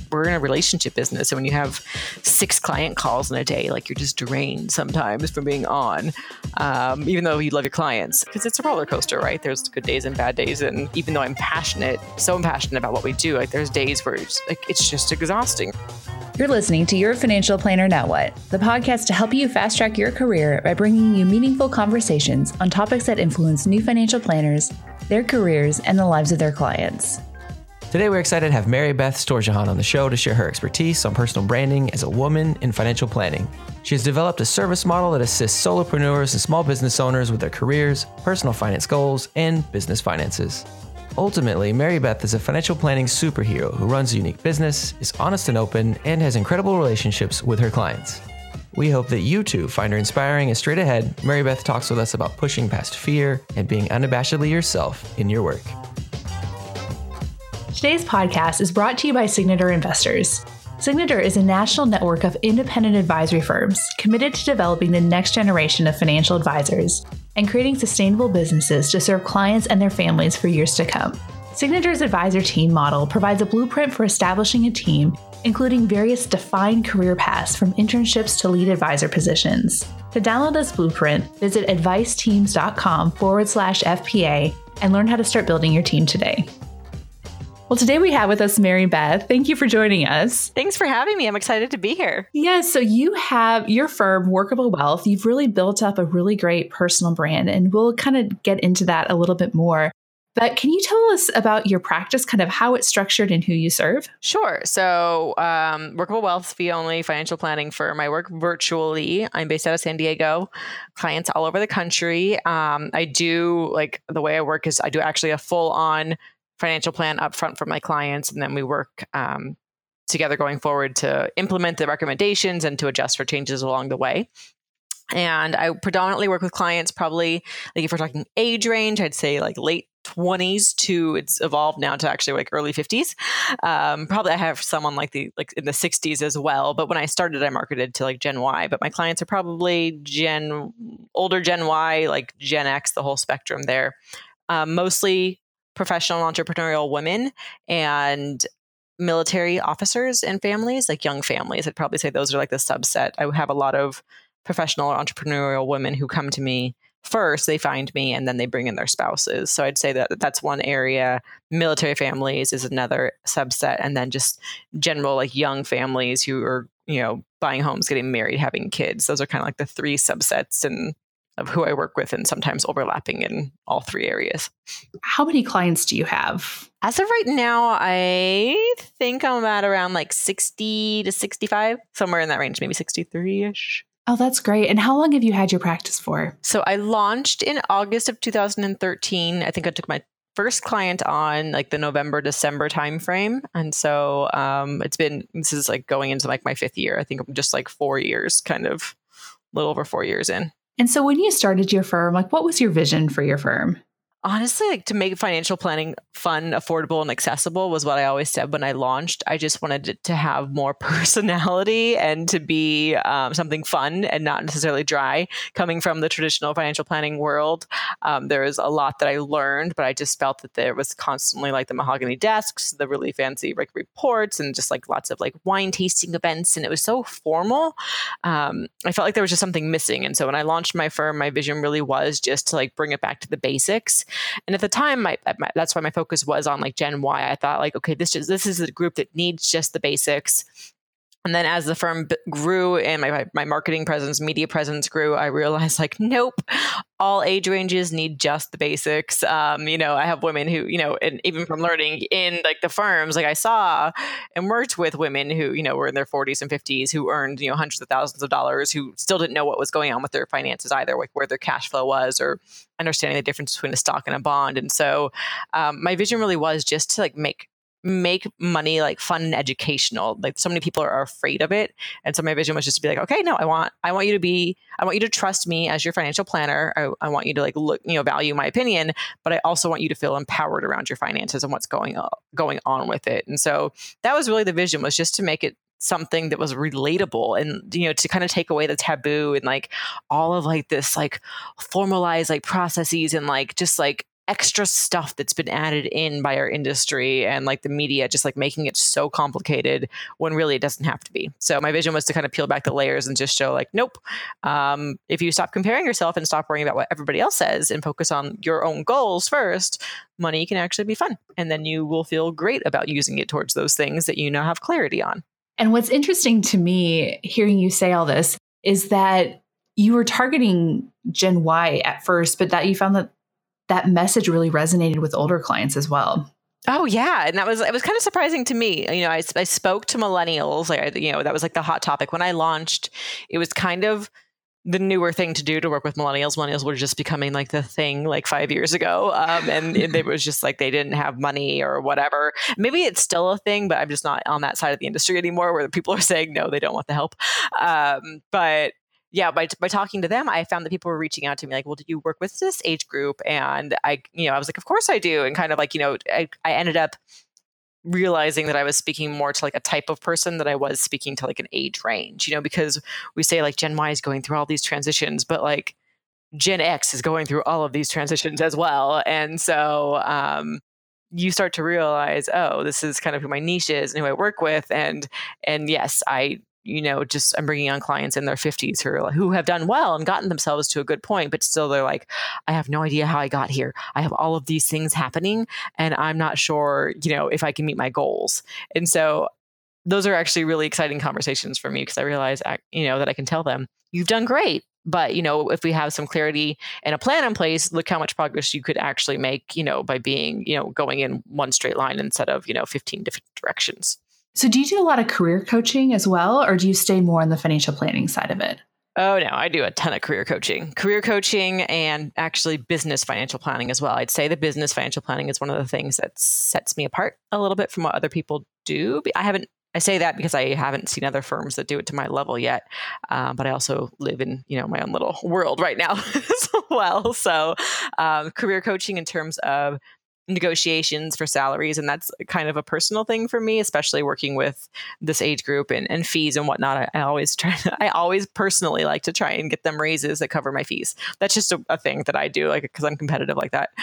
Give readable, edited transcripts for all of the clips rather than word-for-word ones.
we're in a relationship business. And when you have 6 client calls in a day, like you're just drained sometimes from being on, even though you love your clients, because it's a roller coaster, right? There's good days and bad days. And even though I'm so passionate about what we do, like there's days where it's just exhausting. You're listening to Your Financial Planner Now What, the podcast to help you fast track your career by bringing you meaningful conversations on topics that influence new financial planners, their careers, and the lives of their clients. Today, we're excited to have Mary Beth Storjahan on the show to share her expertise on personal branding as a woman in financial planning. She has developed a service model that assists solopreneurs and small business owners with their careers, personal finance goals, and business finances. Ultimately, Mary Beth is a financial planning superhero who runs a unique business, is honest and open, and has incredible relationships with her clients. We hope that you too find her inspiring and straight ahead. Mary Beth talks with us about pushing past fear and being unabashedly yourself in your work. Today's podcast is brought to you by Signature Investors. Signature is a national network of independent advisory firms committed to developing the next generation of financial advisors and creating sustainable businesses to serve clients and their families for years to come. Signature's advisor team model provides a blueprint for establishing a team, including various defined career paths from internships to lead advisor positions. To download this blueprint, visit adviceteams.com/FPA and learn how to start building your team today. Well, today we have with us Mary Beth. Thank you for joining us. Thanks for having me. I'm excited to be here. Yes, so you have your firm, Workable Wealth. You've really built up a really great personal brand, and we'll kind of get into that a little bit more. But can you tell us about your practice, kind of how it's structured and who you serve? Sure. So Workable Wealth, fee-only financial planning firm. I work virtually. I'm based out of San Diego. Clients all over the country. I do, the way I work is I do actually a full-on financial plan upfront for my clients, and then we work together going forward to implement the recommendations and to adjust for changes along the way. And I predominantly work with clients probably, if we're talking age range, I'd say late 20s to it's evolved now to actually early 50s. Probably I have someone in the 60s as well. But when I started, I marketed to Gen Y. But my clients are probably older Gen Y, Gen X, the whole spectrum there. Mostly professional entrepreneurial women and military officers and families, young families. I'd probably say those are the subset. I have a lot of professional or entrepreneurial women who come to me first. They find me and then they bring in their spouses. So I'd say that that's one area. Military families is another subset. And then just general young families who are, buying homes, getting married, having kids. Those are kind of the 3 subsets of who I work with, and sometimes overlapping in all 3 areas. How many clients do you have? As of right now, I think I'm at around 60 to 65, somewhere in that range, maybe 63-ish. Oh, that's great. And how long have you had your practice for? So I launched in August of 2013. I think I took my first client on the November, December timeframe. And so this is going into my 5th year. I think I'm just 4 years, kind of a little over 4 years in. And so when you started your firm, what was your vision for your firm? Honestly, to make financial planning fun, affordable, and accessible was what I always said when I launched. I just wanted it to have more personality and to be something fun and not necessarily dry. Coming from the traditional financial planning world, there was a lot that I learned, but I just felt that there was constantly the mahogany desks, the really fancy reports, and just lots of wine tasting events. And it was so formal. I felt like there was just something missing. And so when I launched my firm, my vision really was just to bring it back to the basics. And at the time, that's why my focus was on Gen Y. I thought okay, this is a group that needs just the basics. And then as the firm grew and my marketing presence, media presence grew, I realized nope, all age ranges need just the basics. I have women who, and even from learning in the firms, I saw and worked with women who, were in their 40s and 50s who earned, hundreds of thousands of dollars, who still didn't know what was going on with their finances either, where their cash flow was, or understanding the difference between a stock and a bond. And so my vision really was just to make money fun and educational. So many people are afraid of it. And so my vision was just to be okay, no, I want you to trust me as your financial planner. I want you to look, value my opinion, but I also want you to feel empowered around your finances and what's going on with it. And so that was really the vision, was just to make it something that was relatable and, to kind of take away the taboo and all of this formalized processes and just extra stuff that's been added in by our industry and like the media, just like making it so complicated when really it doesn't have to be. So my vision was to kind of peel back the layers and just show like, nope, if you stop comparing yourself and stop worrying about what everybody else says and focus on your own goals first, money can actually be fun. And then you will feel great about using it towards those things that you now have clarity on. And what's interesting to me hearing you say all this is that you were targeting Gen Y at first, but that you found that message really resonated with older clients as well. Oh yeah, and it was kind of surprising to me. You know, I spoke to millennials. Like, you know, that was like the hot topic when I launched. It was kind of the newer thing to do to work with millennials. Millennials were just becoming like the thing like 5 years ago. And it was just like they didn't have money or whatever. Maybe it's still a thing, but I'm just not on that side of the industry anymore where people are saying, no, they don't want the help. But yeah, by talking to them, I found that people were reaching out to me like, well, do you work with this age group? And I was like, of course I do. And kind of like, I ended up realizing that I was speaking more to like a type of person than I was speaking to like an age range, because we say like Gen Y is going through all these transitions, but like Gen X is going through all of these transitions as well. And so you start to realize, oh, this is kind of who my niche is and who I work with. And yes, I'm bringing on clients in their 50s who have done well and gotten themselves to a good point, but still they're like, I have no idea how I got here. I have all of these things happening and I'm not sure, if I can meet my goals. And so those are actually really exciting conversations for me because I realize, that I can tell them, you've done great. But, if we have some clarity and a plan in place, look how much progress you could actually make, by being, going in one straight line instead of, 15 different directions. So do you do a lot of career coaching as well, or do you stay more on the financial planning side of it? Oh, no, I do a ton of career coaching and actually business financial planning as well. I'd say the business financial planning is one of the things that sets me apart a little bit from what other people do. I say that because I haven't seen other firms that do it to my level yet. But I also live in, my own little world right now as well. So career coaching in terms of negotiations for salaries. And that's kind of a personal thing for me, especially working with this age group and fees and whatnot. I always personally like to try and get them raises that cover my fees. That's just a thing that I do, like, because I'm competitive like that.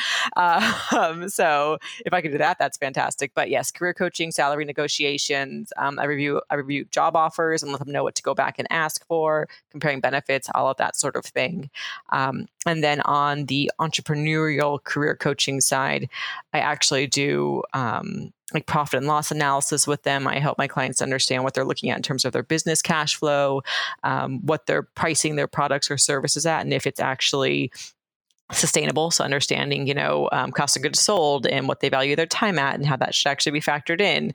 So if I can do that, that's fantastic. But yes, career coaching, salary negotiations. I review job offers and let them know what to go back and ask for, comparing benefits, all of that sort of thing. And then on the entrepreneurial career coaching side, I actually do like profit and loss analysis with them. I help my clients understand what they're looking at in terms of their business cash flow, what they're pricing their products or services at, and if it's actually sustainable. So understanding, cost of goods sold and what they value their time at and how that should actually be factored in,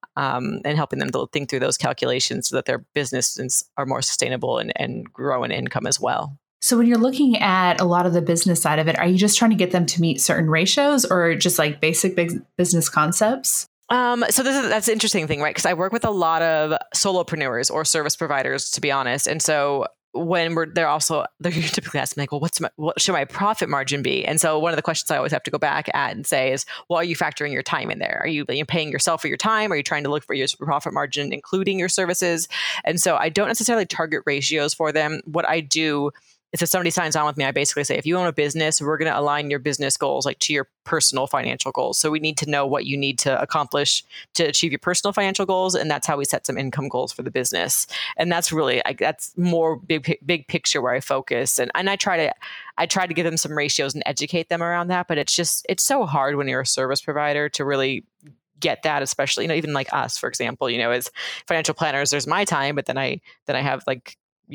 and helping them to think through those calculations so that their businesses are more sustainable and grow in income as well. So when you're looking at a lot of the business side of it, are you just trying to get them to meet certain ratios or just like basic business concepts? So that's an interesting thing, right? Because I work with a lot of solopreneurs or service providers, to be honest. And so when they're typically asking like, well, what should my profit margin be? And so one of the questions I always have to go back at and say is, well, are you factoring your time in there? Are you paying yourself for your time? Are you trying to look for your profit margin, including your services? And so I don't necessarily target ratios for them. What I do is if somebody signs on with me, I basically say, if you own a business, we're going to align your business goals like to your personal financial goals. So we need to know what you need to accomplish to achieve your personal financial goals. And that's how we set some income goals for the business. And that's really, that's more big picture where I focus. And I try to give them some ratios and educate them around that. But it's so hard when you're a service provider to really get that, especially, even like us, for example, as financial planners, there's my time, but then I have like,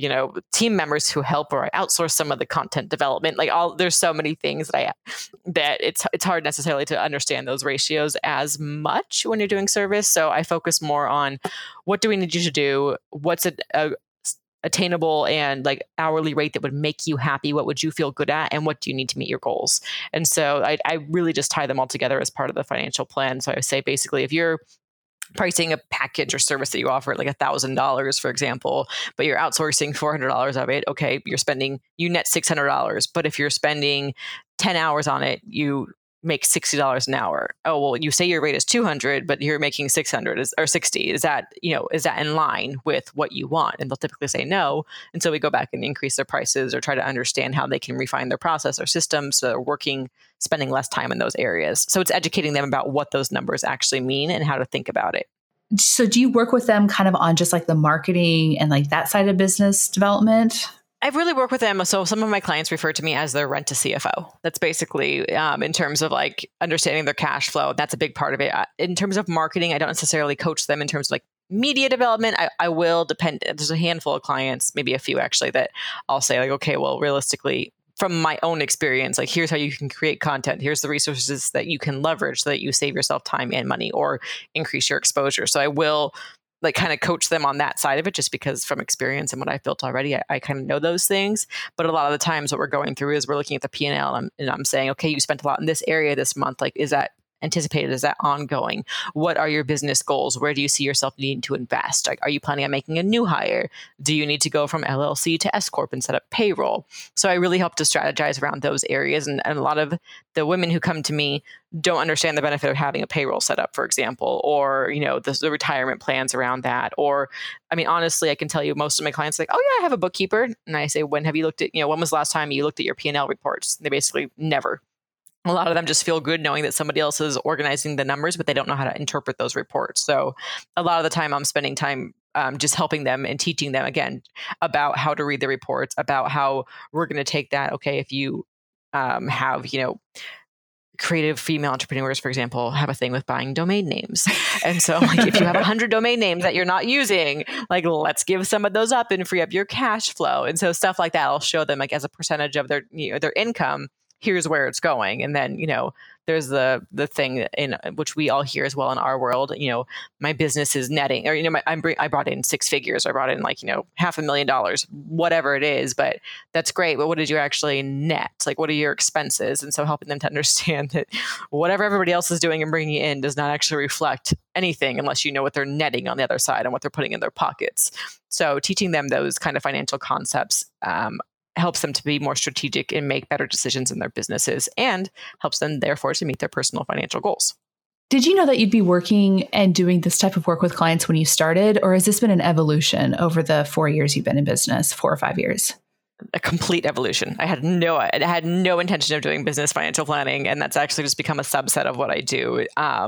team members who help, or I outsource some of the content development. There's so many things that it's hard necessarily to understand those ratios as much when you're doing service. So I focus more on what do we need you to do? What's a attainable and like hourly rate that would make you happy? What would you feel good at? And what do you need to meet your goals? And so I really just tie them all together as part of the financial plan. So I say basically, if you're pricing a package or service that you offer at like $1,000, for example, but you're outsourcing $400 of it. Okay, you net $600. But if you're spending 10 hours on it, you make $60 an hour. Oh, well, you say your rate is 200, but you're making 600 or 60. Is that in line with what you want? And they'll typically say no. And so we go back and increase their prices or try to understand how they can refine their process or systems so they're spending less time in those areas. So it's educating them about what those numbers actually mean and how to think about it. So do you work with them kind of on just like the marketing and like that side of business development? I really work with them. So some of my clients refer to me as their rent to CFO. That's basically in terms of like understanding their cash flow. That's a big part of it. In terms of marketing, I don't necessarily coach them in terms of like media development. I will depend. There's a handful of clients, maybe a few actually, that I'll say like, okay, well, realistically, from my own experience, like here's how you can create content. Here's the resources that you can leverage so that you save yourself time and money or increase your exposure. So I will like kind of coach them on that side of it, just because from experience and what I've built already, I kind of know those things. But a lot of the times what we're going through is we're looking at the P&L and I'm saying, okay, you spent a lot in this area this month. Like, is that anticipated? Is that ongoing? What are your business goals? Where do you see yourself needing to invest? Like, are you planning on making a new hire? Do you need to go from LLC to S Corp and set up payroll? So I really help to strategize around those areas. And a lot of the women who come to me don't understand the benefit of having a payroll set up, for example, or, the retirement plans around that. Or, I mean, honestly, I can tell you most of my clients are like, oh yeah, I have a bookkeeper. And I say, when have you looked at, when was the last time you looked at your P&L reports? And they basically never. A lot of them just feel good knowing that somebody else is organizing the numbers, but they don't know how to interpret those reports. So a lot of the time I'm spending time just helping them and teaching them, again, about how to read the reports, about how we're going to take that. Okay, if you have, creative female entrepreneurs, for example, have a thing with buying domain names. And so like, if you have 100 domain names that you're not using, like, let's give some of those up and free up your cash flow. And so stuff like that, I'll show them like as a percentage of their, their income, here's where it's going. And then, there's the thing in which we all hear as well in our world, my business is netting, or, I brought in 6 figures, I brought in like, $500,000, whatever it is, but that's great. But what did you actually net? Like, what are your expenses? And so helping them to understand that whatever everybody else is doing and bringing in does not actually reflect anything unless you know what they're netting on the other side and what they're putting in their pockets. So teaching them those kind of financial concepts, helps them to be more strategic and make better decisions in their businesses, and helps them therefore to meet their personal financial goals. Did you know that you'd be working and doing this type of work with clients when you started, or has this been an evolution over the 4 years you've been in business, 4 or 5 years? A complete evolution. I had no intention of doing business financial planning, and that's actually just become a subset of what I do.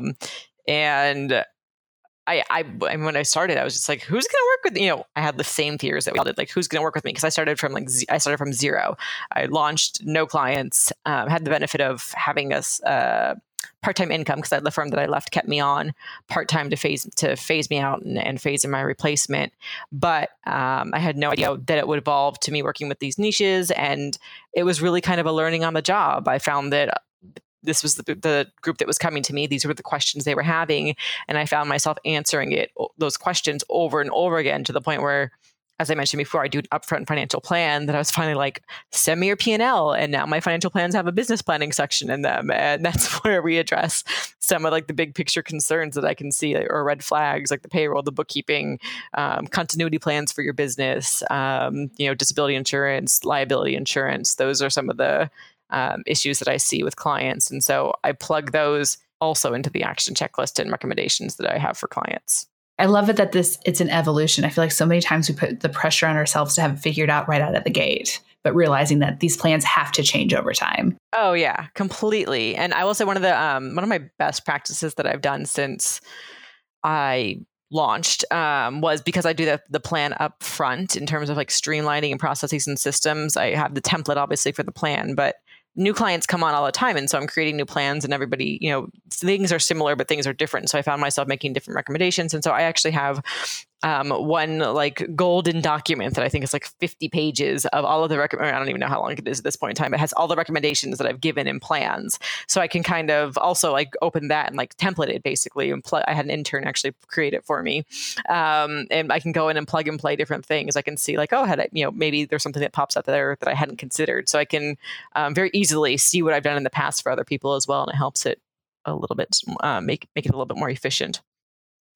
And when I started, I was just like, who's going to work with, I had the same fears that we all did, like, who's going to work with me? Because I started from zero. I launched no clients, had the benefit of having a part-time income because the firm that I left kept me on part-time to phase me out and phase in my replacement. But I had no idea that it would evolve to me working with these niches. And it was really kind of a learning on the job. I found that this was the group that was coming to me. These were the questions they were having. And I found myself answering those questions over and over again, to the point where, as I mentioned before, I do an upfront financial plan that I was finally like, send me your P&L. And now my financial plans have a business planning section in them. And that's where we address some of like the big picture concerns that I can see, or red flags, like the payroll, the bookkeeping, continuity plans for your business, disability insurance, liability insurance. Those are some of the issues that I see with clients. And so I plug those also into the action checklist and recommendations that I have for clients. I love it that it's an evolution. I feel like so many times we put the pressure on ourselves to have it figured out right out of the gate, but realizing that these plans have to change over time. Oh yeah, completely. And I will say one of my best practices that I've done since I launched was, because I do the plan up front in terms of like streamlining and processes and systems. I have the template obviously for the plan, but new clients come on all the time. And so I'm creating new plans, and everybody, things are similar, but things are different. So I found myself making different recommendations. And so I actually have one like golden document that I think is like 50 pages of all of the I don't even know how long it is at this point in time. It has all the recommendations that I've given in plans. So I can kind of also like open that and like template it basically. And I had an intern actually create it for me. And I can go in and plug and play different things. I can see like, maybe there's something that pops up there that I hadn't considered. So I can very easily see what I've done in the past for other people as well. And it helps it a little bit, make it a little bit more efficient.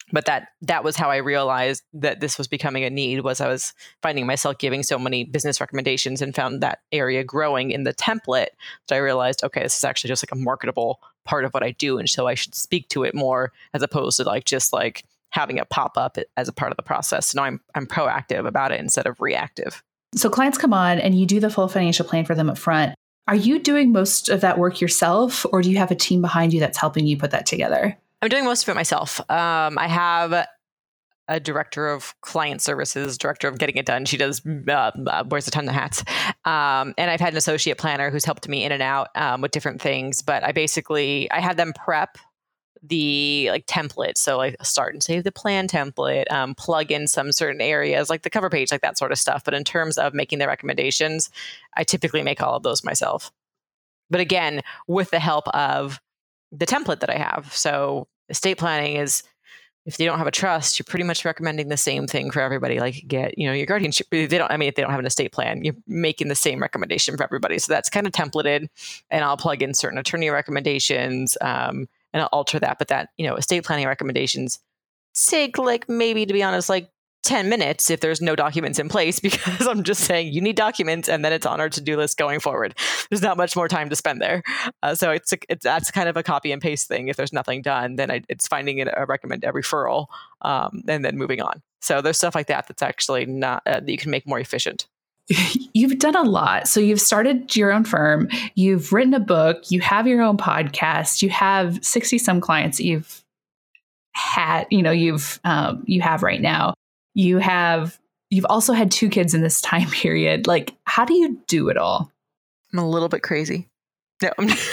But that was how I realized that this was becoming a need, was I was finding myself giving so many business recommendations and found that area growing in the template. So I realized, okay, this is actually just like a marketable part of what I do. And so I should speak to it more as opposed to just having it pop up as a part of the process. So now I'm proactive about it instead of reactive. So clients come on and you do the full financial plan for them up front. Are you doing most of that work yourself, or do you have a team behind you that's helping you put that together? I'm doing most of it myself. I have a director of client services, director of getting it done. She does wears a ton of hats. And I've had an associate planner who's helped me in and out with different things. But I had them prep the template. So start and save the plan template, plug in some certain areas like the cover page, like that sort of stuff. But in terms of making the recommendations, I typically make all of those myself. But again, with the help of the template that I have. So estate planning is, if they don't have a trust, you're pretty much recommending the same thing for everybody. Get, your guardianship. If they don't have an estate plan, you're making the same recommendation for everybody. So that's kind of templated, and I'll plug in certain attorney recommendations, and I'll alter that. But that, estate planning recommendations take maybe, to be honest, 10 minutes if there's no documents in place, because I'm just saying you need documents, and then it's on our to-do list going forward. There's not much more time to spend there. So that's kind of a copy and paste thing. If there's nothing done, then it's finding a referral, and then moving on. So there's stuff like that that's actually not that you can make more efficient. You've done a lot. So you've started your own firm, you've written a book, you have your own podcast, you have 60 some clients that you've had, you have right now. You've also had 2 kids in this time period. How do you do it all? I'm a little bit crazy. No.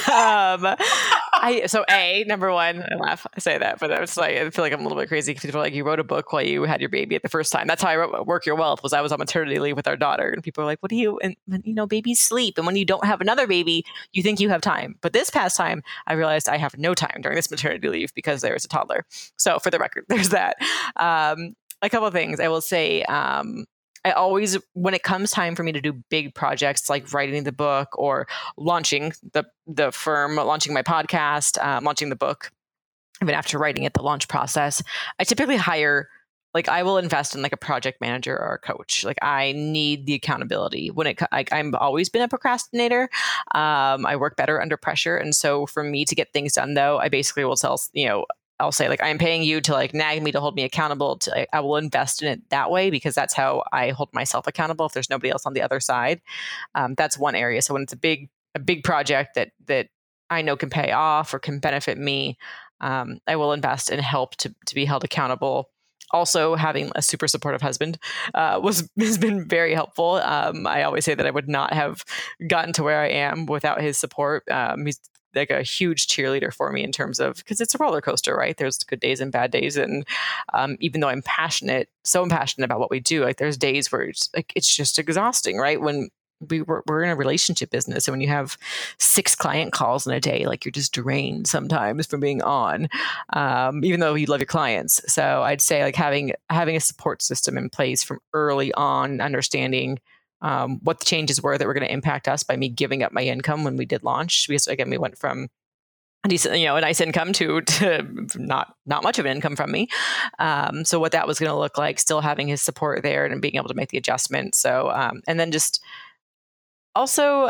Number one, I laugh, I say that, but I feel like I'm a little bit crazy because people are you wrote a book while you had your baby at the first time. That's how I wrote Work Your Wealth. I was on maternity leave with our daughter, and people are like, what do you, and babies sleep. And when you don't have another baby, you think you have time. But this past time, I realized I have no time during this maternity leave because there is a toddler. So for the record, there's that. A couple of things I will say. I always, when it comes time for me to do big projects like writing the book or launching the firm, launching my podcast, launching the book, even after writing it, the launch process, I typically hire, I will invest in a project manager or a coach. I need the accountability. I've always been a procrastinator. I work better under pressure. And so for me to get things done, though, I basically will tell, I'll say I'm paying you to nag me, to hold me accountable. I will invest in it that way, because that's how I hold myself accountable if there's nobody else on the other side. That's one area. So when it's a big project that I know can pay off or can benefit me, I will invest and help to be held accountable. Also, having a super supportive husband has been very helpful. I always say that I would not have gotten to where I am without his support. He's a huge cheerleader for me in terms of, because it's a roller coaster, right? There's good days and bad days. And even though I'm so passionate about what we do, there's days where it's just exhausting, right? When we're in a relationship business, and when you have 6 client calls in a day, you're just drained sometimes from being on, even though you love your clients. So I'd say having a support system in place from early on, understanding what the changes were that were going to impact us by me giving up my income when we did launch. Because again, we went from a decent, a nice income to not much of an income from me. So what that was going to look like, still having his support there and being able to make the adjustment. So, and then just also,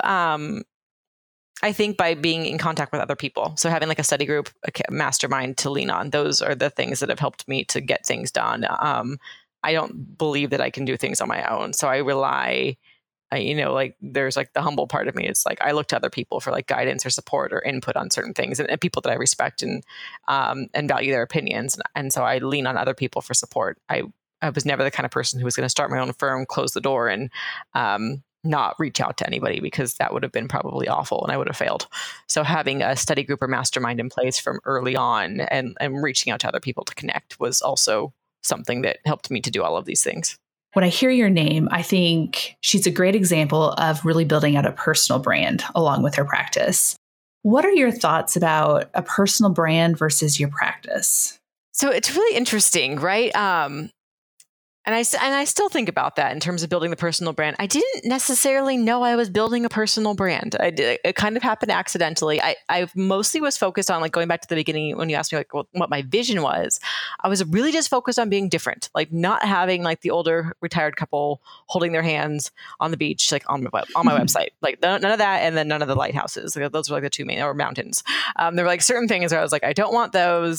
I think by being in contact with other people. So having a study group, a mastermind to lean on, those are the things that have helped me to get things done. I don't believe that I can do things on my own. So I rely, there's the humble part of me. It's I look to other people for guidance or support or input on certain things, and people that I respect and value their opinions. And so I lean on other people for support. I was never the kind of person who was going to start my own firm, close the door, and not reach out to anybody, because that would have been probably awful and I would have failed. So having a study group or mastermind in place from early on and reaching out to other people to connect was also something that helped me to do all of these things. When I hear your name, I think she's a great example of really building out a personal brand along with her practice. What are your thoughts about a personal brand versus your practice? So it's really interesting, right? And I still think about that in terms of building the personal brand. I didn't necessarily know I was building a personal brand. It kind of happened accidentally. I mostly was focused on, like, going back to the beginning when you asked me like what my vision was. I was really just focused on being different, like not having like the older retired couple holding their hands on the beach, like on my website, like none of that, and then none of the lighthouses. Like, those were like the two main, or mountains. There were like certain things where I was like, I don't want those,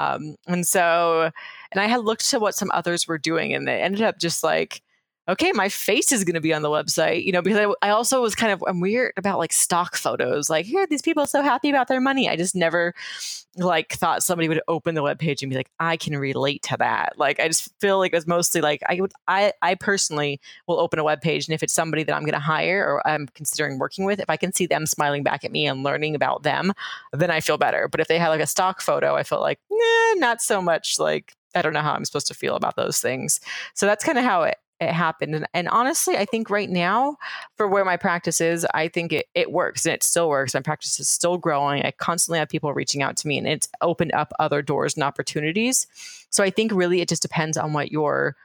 and I had looked to what some others were doing, and they ended up just like, okay, my face is going to be on the website, because I also was I'm weird about like stock photos. Like, here, these people are so happy about their money. I just never like thought somebody would open the webpage and be like, I can relate to that. Like, I just feel like it was mostly like, I personally will open a webpage, and if it's somebody that I'm going to hire or I'm considering working with, if I can see them smiling back at me and learning about them, then I feel better. But if they have like a stock photo, I feel like, not so much. Like, I don't know how I'm supposed to feel about those things. So that's kind of how it happened. And honestly, I think right now, for where my practice is, I think it works, and it still works. My practice is still growing. I constantly have people reaching out to me, and it's opened up other doors and opportunities. So I think really it just depends on what your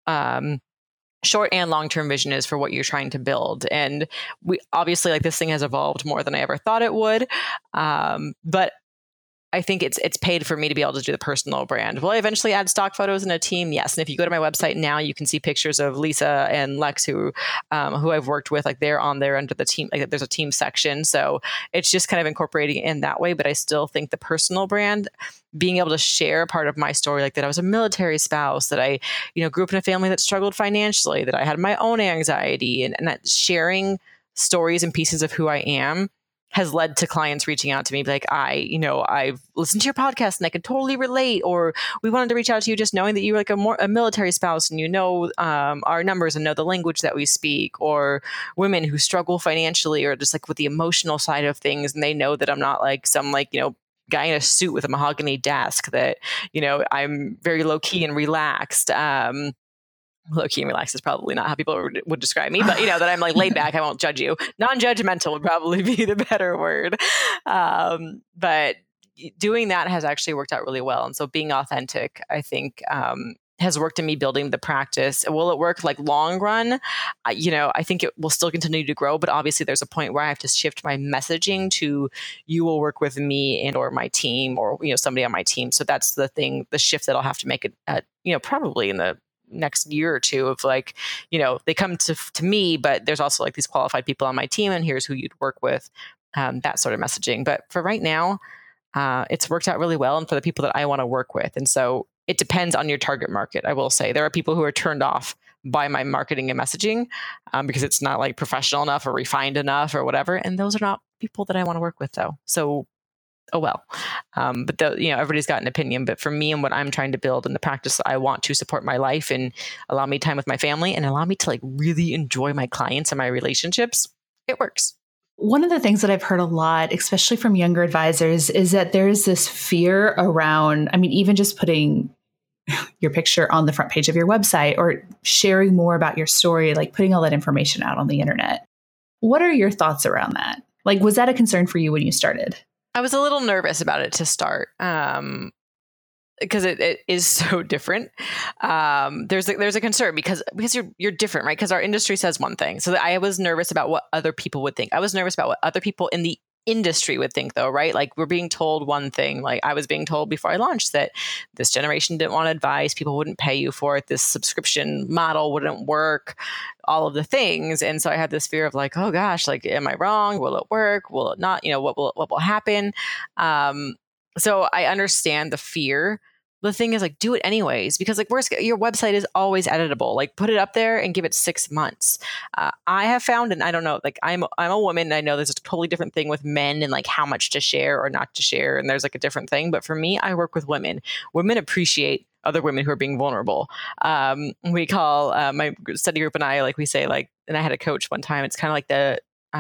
short and long-term vision is for what you're trying to build. And we obviously, like, this thing has evolved more than I ever thought it would. But I think it's paid for me to be able to do the personal brand. Will I eventually add stock photos in a team? Yes. And if you go to my website now, you can see pictures of Lisa and Lex, who I've worked with. Like, they're on there under the team. Like, there's a team section. So it's just kind of incorporating it in that way. But I still think the personal brand, being able to share a part of my story, like that I was a military spouse, that I, grew up in a family that struggled financially, that I had my own anxiety, and that sharing stories and pieces of who I am has led to clients reaching out to me like, I've listened to your podcast and I can totally relate, or we wanted to reach out to you just knowing that you're like a military spouse and our numbers and know the language that we speak, or women who struggle financially or just like with the emotional side of things, and they know that I'm not like some guy in a suit with a mahogany desk, that I'm very low key and relaxed. Low key and relaxed is probably not how people would describe me, but that I'm like laid back. I won't judge you. Non-judgmental would probably be the better word. But doing that has actually worked out really well. And so being authentic, I think, has worked in me building the practice. Will it work like long run? I think it will still continue to grow, but obviously there's a point where I have to shift my messaging to, you will work with me and or my team, or somebody on my team. So that's the shift that I'll have to make it probably in the next year or two, of like, they come to me, but there's also like these qualified people on my team, and here's who you'd work with, that sort of messaging. But for right now, it's worked out really well, and for the people that I want to work with. And so it depends on your target market. I will say there are people who are turned off by my marketing and messaging because it's not like professional enough or refined enough or whatever. And those are not people that I want to work with, though. So oh well. But everybody's got an opinion. But for me and what I'm trying to build in the practice, I want to support my life and allow me time with my family and allow me to like really enjoy my clients and my relationships. It works. One of the things that I've heard a lot, especially from younger advisors, is that there's this fear around, even just putting your picture on the front page of your website or sharing more about your story, like putting all that information out on the internet. What are your thoughts around that? Like, was that a concern for you when you started? I was a little nervous about it to start because it is so different. There's a concern because you're different, right? Because our industry says one thing. So I was nervous about what other people would think. I was nervous about what other people in the industry would think, though, right? Like, we're being told one thing. Like, I was being told before I launched that this generation didn't want advice, people wouldn't pay you for it, this subscription model wouldn't work, all of the things. And so I had this fear of like, oh gosh, like, am I wrong? Will it work? Will it not? What will happen? So I understand the fear. The thing is, like, do it anyways, because like, your website is always editable. Like, put it up there and give it 6 months. I have found, and I don't know, like, I'm a woman, and I know there's a totally different thing with men and like how much to share or not to share. And there's like a different thing. But for me, I work with women. Women appreciate other women who are being vulnerable. We call my study group and I, like, we say, like, and I had a coach one time, it's kind of like the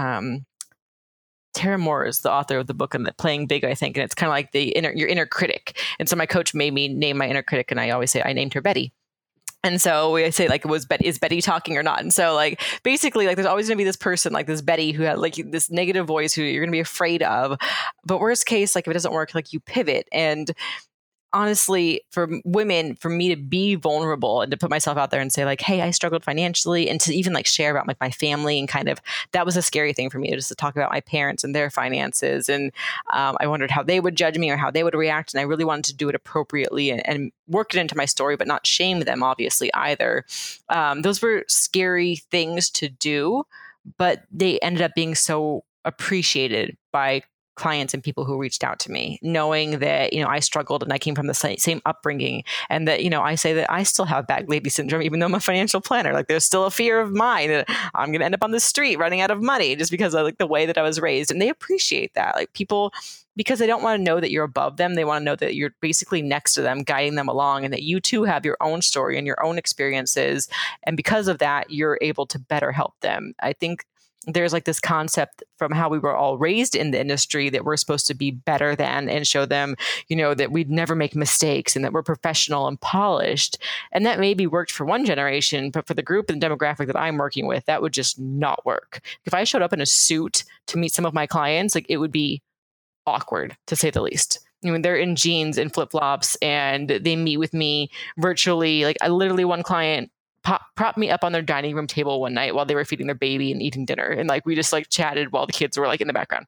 Tara Moore is the author of the book and Playing Big, I think. And it's kind of like your inner critic. And so my coach made me name my inner critic. And I always say, I named her Betty. And so we say, like, is Betty talking or not? And so, like, basically, like, there's always going to be this person, like this Betty, who had like this negative voice who you're going to be afraid of. But worst case, like, if it doesn't work, like, you pivot. And honestly, for women, for me to be vulnerable and to put myself out there and say like, hey, I struggled financially, and to even like share about like my family, and kind of, that was a scary thing for me, just to talk about my parents and their finances. And I wondered how they would judge me or how they would react. And I really wanted to do it appropriately and work it into my story, but not shame them, obviously, either. Those were scary things to do, but they ended up being so appreciated by clients and people who reached out to me, knowing that, I struggled and I came from the same upbringing, and that, I say that I still have bag lady syndrome, even though I'm a financial planner. Like, there's still a fear of mine that I'm going to end up on the street running out of money just because of like the way that I was raised. And they appreciate that. Like, people, because they don't want to know that you're above them. They want to know that you're basically next to them, guiding them along, and that you too have your own story and your own experiences. And because of that, you're able to better help them. I think there's like this concept from how we were all raised in the industry that we're supposed to be better than and show them, that we'd never make mistakes and that we're professional and polished. And that maybe worked for one generation, but for the group and demographic that I'm working with, that would just not work. If I showed up in a suit to meet some of my clients, like, it would be awkward, to say the least. They're in jeans and flip-flops and they meet with me virtually. Like, I literally, one client propped me up on their dining room table one night while they were feeding their baby and eating dinner. And like, we just like chatted while the kids were like in the background.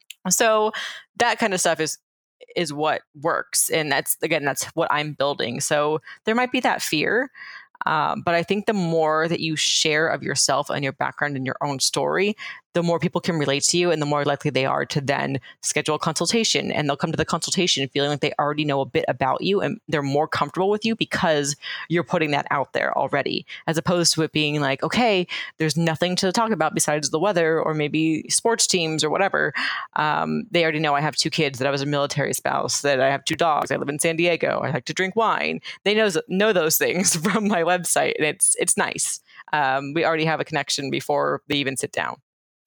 So that kind of stuff is what works. And that's what I'm building. So there might be that fear. But I think the more that you share of yourself and your background and your own story, the more people can relate to you, and the more likely they are to then schedule a consultation. And they'll come to the consultation feeling like they already know a bit about you, and they're more comfortable with you because you're putting that out there already, as opposed to it being like, okay, there's nothing to talk about besides the weather or maybe sports teams or whatever. They already know I have 2 kids, that I was a military spouse, that I have 2 dogs, I live in San Diego, I like to drink wine. They know those things from my website, and it's nice. We already have a connection before they even sit down.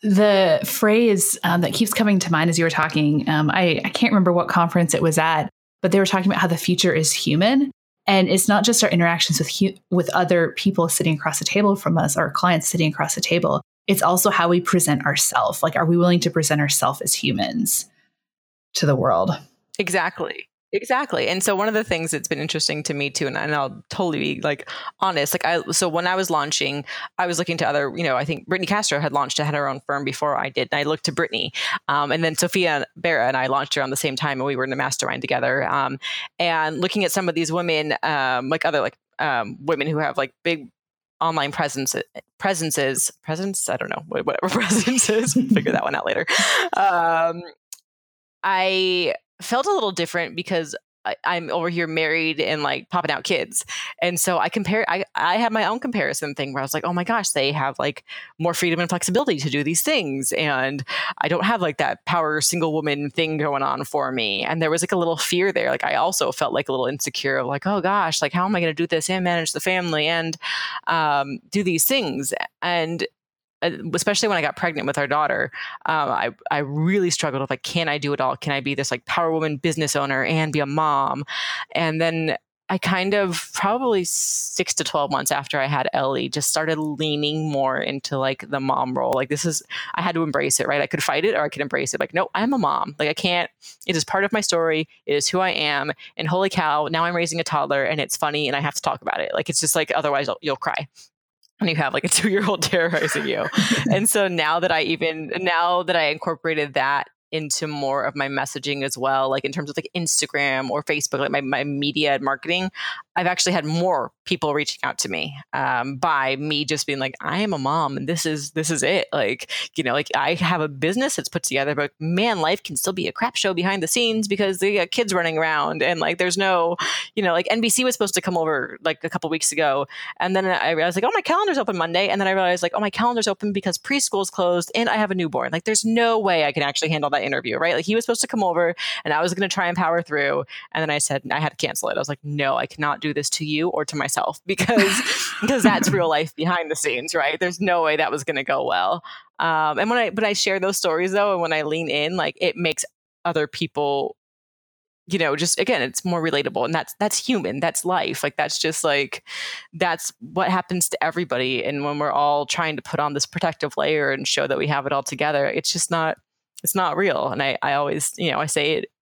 The phrase that keeps coming to mind as you were talking, I can't remember what conference it was at, but they were talking about how the future is human. And it's not just our interactions with other people sitting across the table from us, our clients sitting across the table. It's also how we present ourselves. Like, are we willing to present ourselves as humans to the world? Exactly. And so one of the things that's been interesting to me too, and I'll totally be like honest, so when I was launching, I was looking to other, I think Brittany Castro had her own firm before I did. And I looked to Brittany. And then Sophia Berra and I launched around the same time, and we were in a mastermind together. And looking at some of these women, women who have like big online presences, I don't know, whatever presences, figure that one out later. I felt a little different because I'm over here married and like popping out kids. And so I have my own comparison thing where I was like, oh my gosh, they have like more freedom and flexibility to do these things. And I don't have like that power single woman thing going on for me. And there was like a little fear there. Like, I also felt like a little insecure of like, oh gosh, like how am I going to do this and manage the family and do these things? And especially when I got pregnant with our daughter, I really struggled with like, can I do it all? Can I be this like power woman business owner and be a mom? And then I kind of probably 6 to 12 months after I had Ellie just started leaning more into like the mom role. Like, I had to embrace it, right? I could fight it or I could embrace it. Like, no, I'm a mom. Like, it is part of my story. It is who I am. And holy cow, now I'm raising a toddler and it's funny and I have to talk about it. Like, it's just like, otherwise you'll cry. And you have like a 2-year-old terrorizing you. And so now that I incorporated that into more of my messaging as well, like in terms of like Instagram or Facebook, like my media and marketing, I've actually had more people reaching out to me by me just being like, I am a mom and this is it. Like, like I have a business that's put together, but man, life can still be a crap show behind the scenes because they got kids running around and like there's no, like NBC was supposed to come over like a couple weeks ago. And then I realized like, oh, my calendar's open Monday. And then I realized like, oh, my calendar's open because preschool's closed and I have a newborn. Like, there's no way I can actually handle that interview, right? Like, he was supposed to come over and I was going to try and power through. And then I said, I had to cancel it. I was like, no, I cannot do this to you or to myself because that's real life behind the scenes, right? There's no way that was going to go well. And when I share those stories though, and when I lean in, like, it makes other people, just, again, it's more relatable, and that's human. That's life. Like, that's just like, that's what happens to everybody. And when we're all trying to put on this protective layer and show that we have it all together, it's just not, it's not real. And I always, I say it,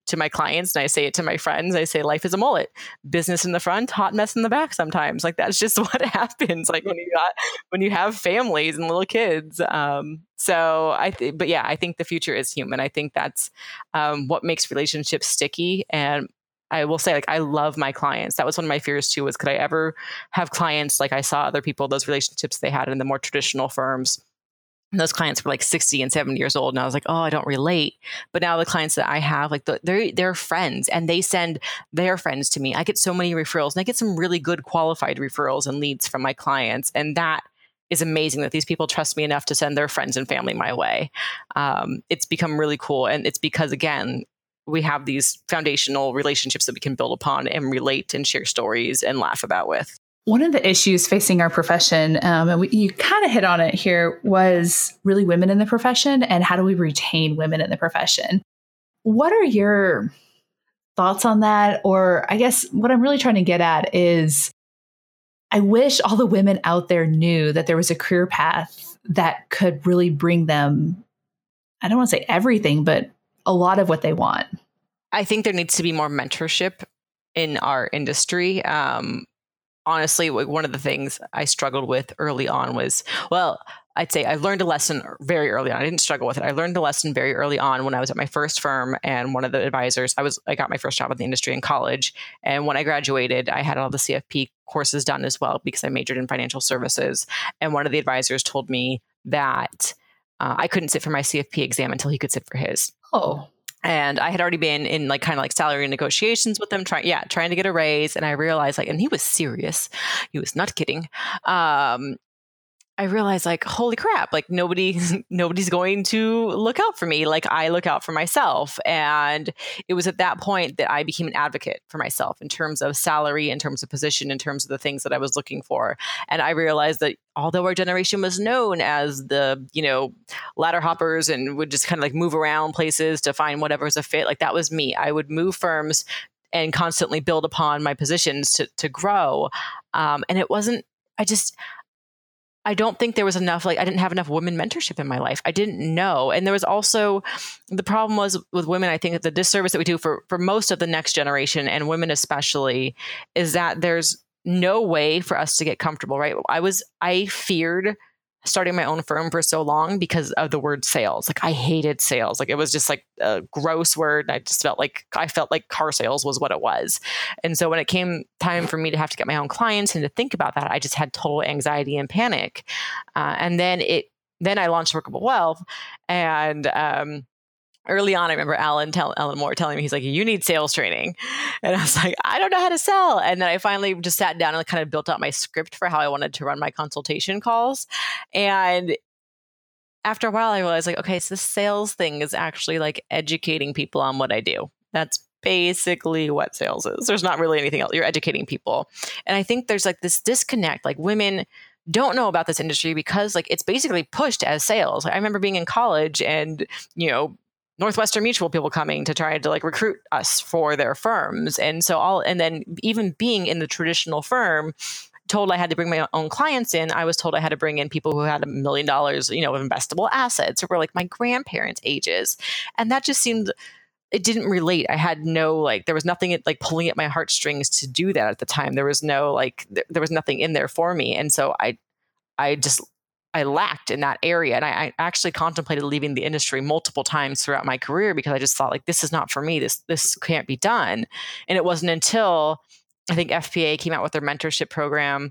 to my clients and I say it to my friends. I say life is a mullet, business in the front, hot mess in the back sometimes. Like that's just what happens like when you have families and little kids. So I think the future is human. I think that's what makes relationships sticky. And I will say, like, I love my clients. That was one of my fears too, was could I ever have clients like I saw other people, those relationships they had in the more traditional firms. And those clients were like 60 and 70 years old. And I was like, oh, I don't relate. But now the clients that I have, like they're friends and they send their friends to me. I get so many referrals and I get some really good qualified referrals and leads from my clients. And that is amazing that these people trust me enough to send their friends and family my way. It's become really cool. And it's because, again, we have these foundational relationships that we can build upon and relate and share stories and laugh about with. One of the issues facing our profession, and you kind of hit on it here, was really women in the profession and how do we retain women in the profession? What are your thoughts on that? Or I guess what I'm really trying to get at is I wish all the women out there knew that there was a career path that could really bring them, I don't want to say everything, but a lot of what they want. I think there needs to be more mentorship in our industry. Honestly, one of the things I struggled with early on was, well, I'd say I learned a lesson very early on. I didn't struggle with it. I learned a lesson very early on when I was at my first firm, and one of the advisors, I got my first job in the industry in college. And when I graduated, I had all the CFP courses done as well because I majored in financial services. And one of the advisors told me that I couldn't sit for my CFP exam until he could sit for his. Oh. And I had already been in like kind of like salary negotiations with them, trying to get a raise. And I realized and he was serious. He was not kidding. I realized like, holy crap, like nobody's going to look out for me like I look out for myself. And it was at that point that I became an advocate for myself in terms of salary, in terms of position, in terms of the things that I was looking for. And I realized that although our generation was known as the, ladder hoppers and would just kind of like move around places to find whatever's a fit, like that was me. I would move firms and constantly build upon my positions to grow. And it wasn't, I don't think there was enough, I didn't have enough women mentorship in my life. I didn't know. And there was also, the problem was with women, I think that the disservice that we do for most of the next generation and women especially is that there's no way for us to get comfortable, right? I feared starting my own firm for so long because of the word sales. Like I hated sales. Like it was just like a gross word. I just felt like car sales was what it was. And so when it came time for me to have to get my own clients and to think about that, I just had total anxiety and panic. And then I launched Workable Wealth, and early on, I remember Alan Moore telling me, he's like, you need sales training. And I was like, I don't know how to sell. And then I finally just sat down and kind of built out my script for how I wanted to run my consultation calls. And after a while, I realized like, okay, so this sales thing is actually like educating people on what I do. That's basically what sales is. There's not really anything else. You're educating people. And I think there's like this disconnect, like women don't know about this industry because like it's basically pushed as sales. I remember being in college and, Northwestern Mutual people coming to try to like recruit us for their firms. And then even being in the traditional firm, told I had to bring my own clients in, I was told I had to bring in people who had $1 million, of investable assets, or were like my grandparents' ages. And that just seemed, it didn't relate. I had no, there was nothing like pulling at my heartstrings to do that at the time. There was no, there was nothing in there for me. And so I lacked in that area. And I actually contemplated leaving the industry multiple times throughout my career because I just thought like, this is not for me. This can't be done. And it wasn't until I think FPA came out with their mentorship program.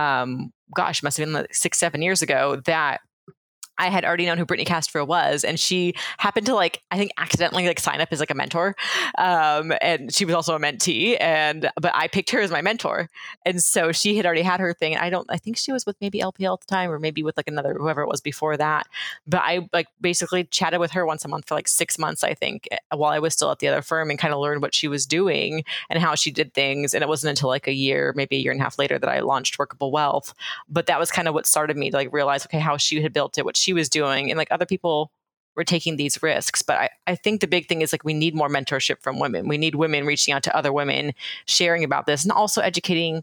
It must have been like 6-7 years ago that I had already known who Brittany Castro was, and she happened to I think accidentally sign up as a mentor. And she was also a mentee, but I picked her as my mentor. And so she had already had her thing. I think she was with maybe LPL at the time, or maybe with another, whoever it was before that. But I basically chatted with her once a month for 6 months, I think, while I was still at the other firm, and kind of learned what she was doing and how she did things. And it wasn't until maybe a year and a half later that I launched Workable Wealth. But that was kind of what started me to realize, okay, how she had built it, what she was doing, and other people were taking these risks. But I think the big thing is we need more mentorship from women. We need women reaching out to other women, sharing about this, and also educating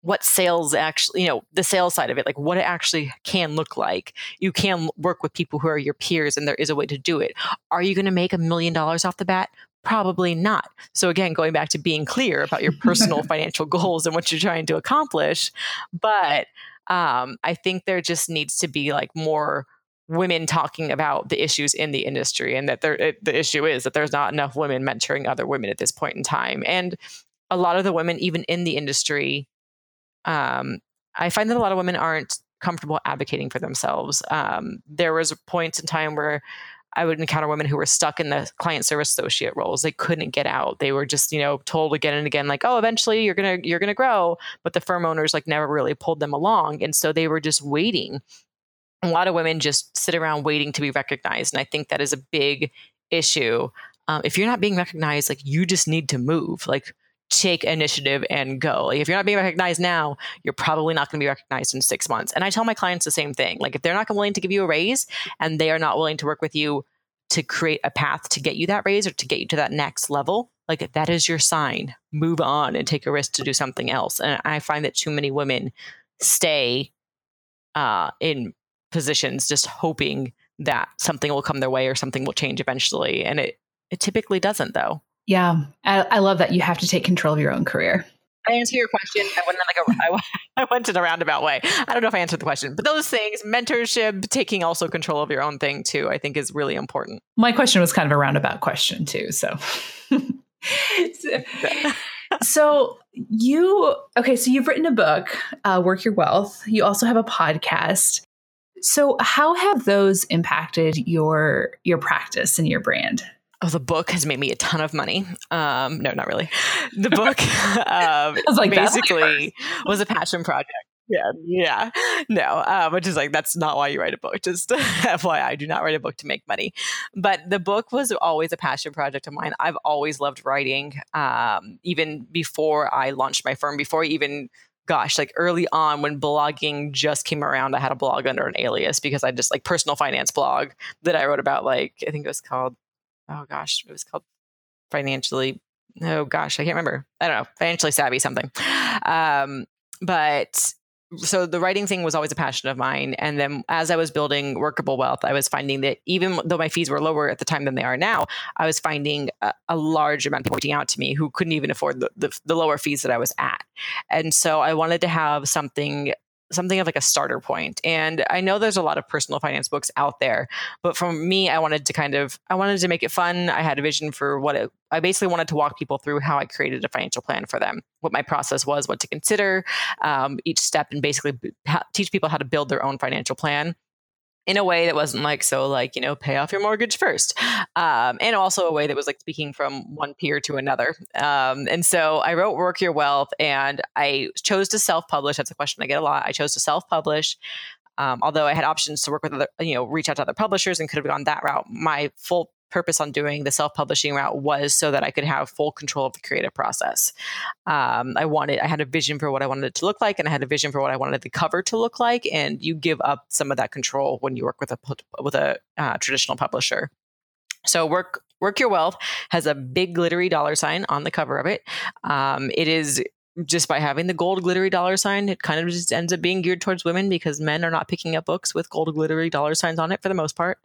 what sales actually, the sales side of it, like what it actually can look like. You can work with people who are your peers, and there is a way to do it. Are you going to make $1 million off the bat? Probably not. So again, going back to being clear about your personal financial goals and what you're trying to accomplish. But I think there just needs to be like more women talking about the issues in the industry, and that the issue is that there's not enough women mentoring other women at this point in time. And a lot of the women, even in the industry, I find that a lot of women aren't comfortable advocating for themselves. There was points in time where I would encounter women who were stuck in the client service associate roles. They couldn't get out. They were just, told again and again, like, oh, eventually you're going to grow. But the firm owners like never really pulled them along. And so they were just waiting. A lot of women just sit around waiting to be recognized. And I think that is a big issue. If you're not being recognized, like you just need to move, like take initiative and go. Like if you're not being recognized now, you're probably not going to be recognized in 6 months. And I tell my clients the same thing. Like if they're not willing to give you a raise and they are not willing to work with you to create a path to get you that raise or to get you to that next level, like that is your sign. Move on and take a risk to do something else. And I find that too many women stay in positions just hoping that something will come their way or something will change eventually. And it typically doesn't, though. Yeah. I love that you have to take control of your own career. I answer your question. I went in a roundabout way. I don't know if I answered the question, but those things, mentorship, taking also control of your own thing too, I think is really important. My question was kind of a roundabout question too. So you've written a book, Work Your Wealth. You also have a podcast. So how have those impacted your practice and your brand? Oh, the book has made me a ton of money. No, not really. The book basically was a passion project. Yeah. No, which is like, that's not why you write a book. Just FYI, I do not write a book to make money. But the book was always a passion project of mine. I've always loved writing, even before I launched my firm, early on when blogging just came around, I had a blog under an alias because I just like personal finance blog that I wrote about, like, I think it was called Financially, I can't remember. I don't know, Financially Savvy something. But so the writing thing was always a passion of mine. And then as I was building Workable Wealth, I was finding that even though my fees were lower at the time than they are now, I was finding a large amount of people reaching out to me who couldn't even afford the lower fees that I was at. And so I wanted to have something of like a starter point. And I know there's a lot of personal finance books out there, but for me, I wanted to make it fun. I had a vision for I basically wanted to walk people through how I created a financial plan for them, what my process was, what to consider, each step, and basically teach people how to build their own financial plan in a way that wasn't pay off your mortgage first. And also a way that was like speaking from one peer to another. And so I wrote Work Your Wealth, and I chose to self-publish. That's a question I get a lot. I chose to self-publish. Although I had options to work with other, reach out to other publishers and could have gone that route. My full purpose on doing the self-publishing route was so that I could have full control of the creative process. I had a vision for what I wanted it to look like, and I had a vision for what I wanted the cover to look like. And you give up some of that control when you work with a traditional publisher. So Work Your Wealth has a big glittery $ on the cover of it. It is just by having the gold glittery $, it kind of just ends up being geared towards women because men are not picking up books with gold glittery $ on it for the most part.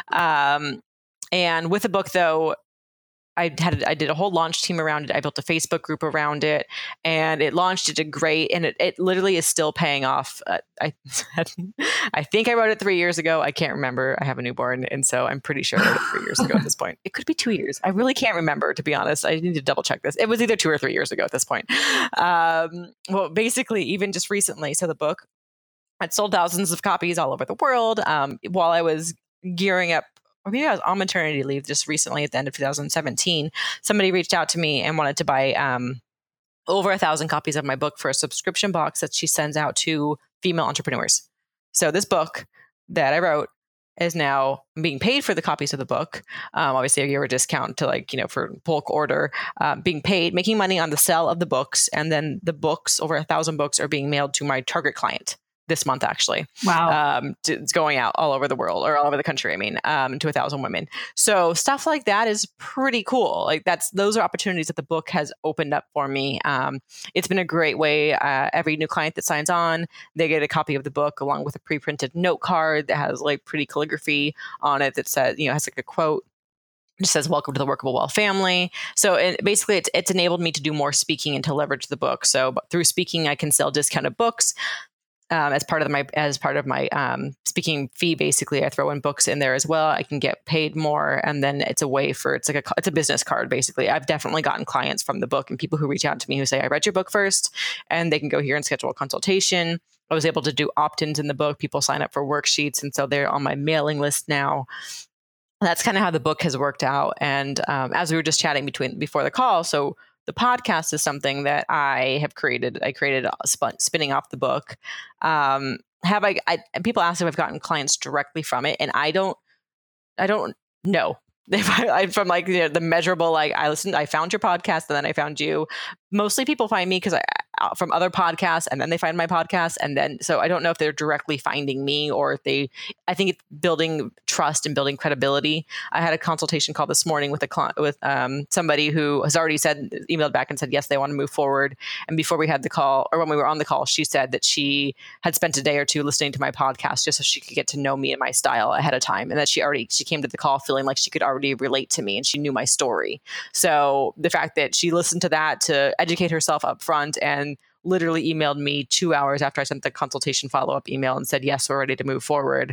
And with the book, though, I did a whole launch team around it. I built a Facebook group around it, and it launched. It did great, and it literally is still paying off. I think I wrote it 3 years ago. I can't remember. I have a newborn, and so I'm pretty sure I wrote it 3 years ago at this point. It could be 2 years. I really can't remember, to be honest. I need to double check this. It was either 2 or 3 years ago at this point. Well, basically, even just recently, so the book had sold thousands of copies all over the world. While I was gearing up, or maybe I was on maternity leave just recently at the end of 2017, somebody reached out to me and wanted to buy over 1,000 copies of my book for a subscription box that she sends out to female entrepreneurs. So this book that I wrote is now being paid for the copies of the book. Obviously, I give her a discount to for bulk order, being paid, making money on the sale of the books. And then the books, over 1,000 books, are being mailed to my target client. this month, actually. Wow. It's going out all over the world, or all over the country, I mean, to 1,000 women. So stuff like that is pretty cool. Like those are opportunities that the book has opened up for me. It's been a great way. Every new client that signs on, they get a copy of the book along with a pre-printed note card that has like pretty calligraphy on it that says, has like a quote. It just says, "Welcome to the Workable Well family." So basically, it's enabled me to do more speaking and to leverage the book. So through speaking, I can sell discounted books. As part of my speaking fee. Basically, I throw in books in there as well. I can get paid more, and then it's a way for it's a business card. Basically, I've definitely gotten clients from the book and people who reach out to me who say, "I read your book first," and they can go here and schedule a consultation. I was able to do opt-ins in the book. People sign up for worksheets, and so they're on my mailing list now. That's kind of how the book has worked out. And as we were just chatting before the call, so the podcast is something that I have created. I created spinning off the book. People ask if I've gotten clients directly from it, and I don't know. From like the measurable, like I found your podcast and then I found you. Mostly people find me because from other podcasts, and then they find my podcast, and then so I don't know if they're directly finding me or if I think it's building trust and building credibility. I had a consultation call this morning with somebody who has already emailed back and said yes, they want to move forward. And before we had the call, or when we were on the call, she said that she had spent a day or two listening to my podcast just so she could get to know me and my style ahead of time, and that she came to the call feeling like she could already relate to me and she knew my story. So the fact that she listened to that to educate herself up front and literally emailed me 2 hours after I sent the consultation follow-up email and said, yes, we're ready to move forward.